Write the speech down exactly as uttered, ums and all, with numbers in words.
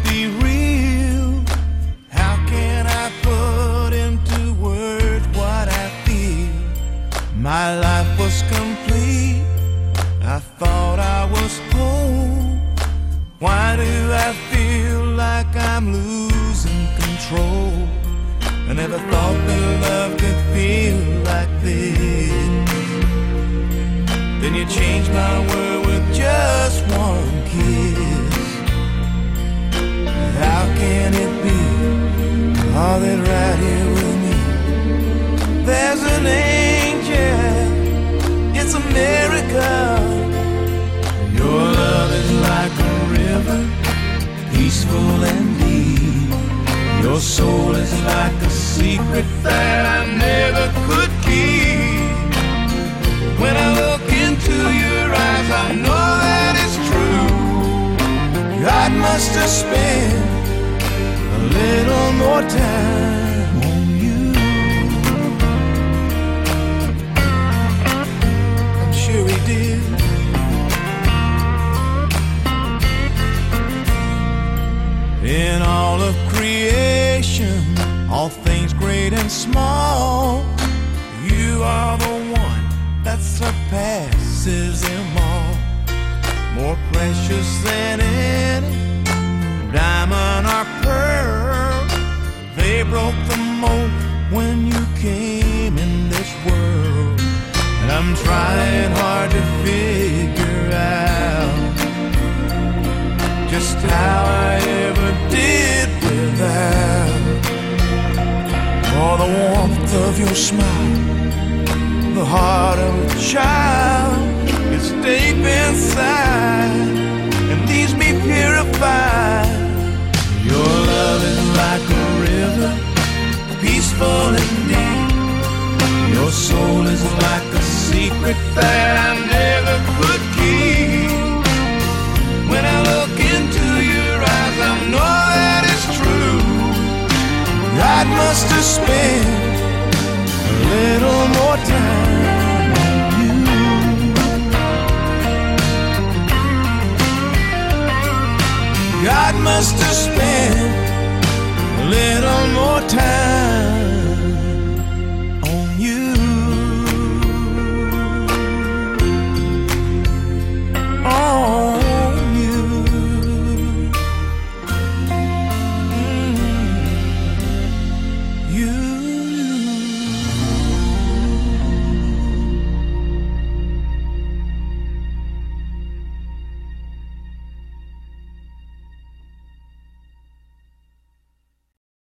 be real. How can I put into words what I feel? My life was complete. I thought I was whole. Why do I feel like I'm losing control? I never thought that love could feel like this. Then you changed my world with just one kiss. How can it be? All that right here with me. There's an angel. It's a miracle. Your love is like a river, peaceful and deep. Your soul is like a secret that I never could keep. When I look into your eyes, I know that it's true. God must have spent a little more time on you. I'm sure he did. In all of creation, all things great and small, you are the one that surpasses them all. More precious than any diamond or pearl. They broke the mold when you came in this world. And I'm trying hard to figure out just how I ever did without all the warmth of your smile, the heart of a child. It's deep inside and leaves me purified. Your love is like a river, peaceful and deep. Your soul is like a secret that I never could keep. When I look into your eyes, I know that it's true. God must have spent a little more time on you. God must have spent a little more time on you. Oh. You